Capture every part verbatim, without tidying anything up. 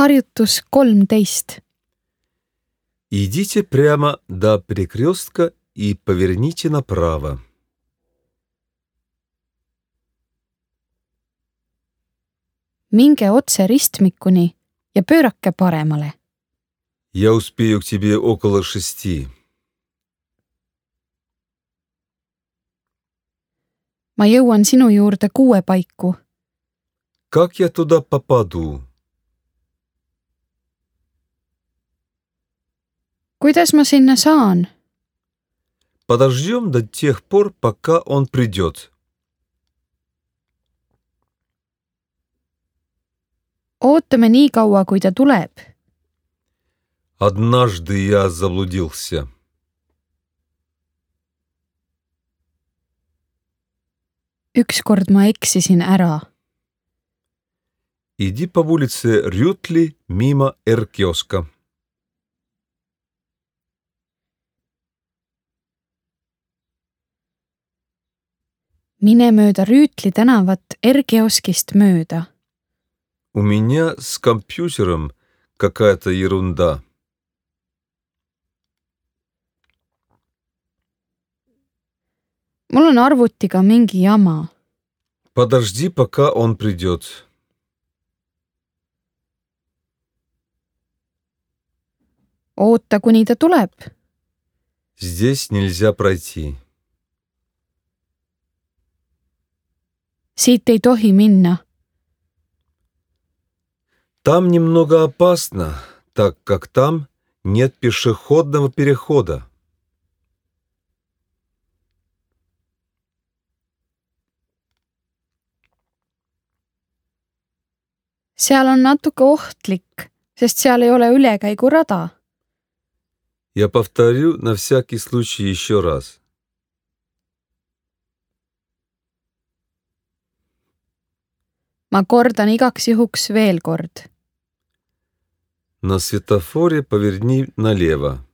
Harjutus kolmteist. Идите прямо до перекрестка и поверните направо. Minge otse ristmikuni ja pöörake paremale. Я успею к тебе около шести. Ma jõuan sinu juurde kuue paiku. Как я туда попаду? Kuidas ma sinna saan? Подождем до тех пор, пока он придет. Ootame nii kaua, kui ta tuleb. Однажды я заблудился. Ükskord ma eksisin ära. Иди по улице Рютли мимо R-киоска. Mine mööda Rüütli tänavat R-kioskist mööda. У меня с компьютером какая-то ерунда. Mul on arvutiga mingi jama. Подожди, пока он придет. Oota, kuni ta tuleb. Здесь нельзя пройти. Siit ei tohi minna. Там немного опасно, так как там нет пешеходного перехода. Seal on natuke ohtlik, sest seal ei ole ülekäigurada. Я повторю на всякий случай еще раз. Ma kordan igaks juhuks veel kord. На светофоре поверни налево.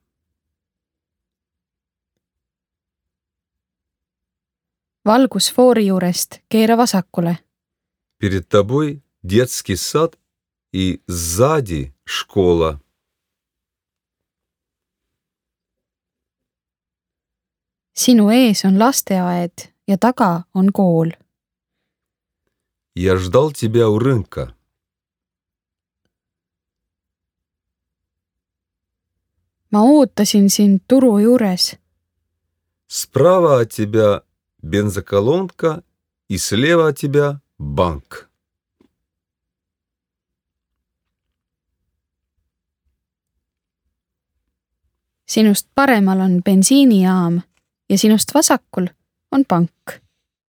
Valgusfoori juurest keera vasakule. Перед тобой детский сад и сзади школа. Sinu ees on lasteaed ja taga on kool. Я ждал тебя у рынка. Ma ootasin sind turu juures. Справа от тебя бензоколонка и слева от тебя банк. Sinust paremal on bensiinijaam ja sinust vasakul on pank.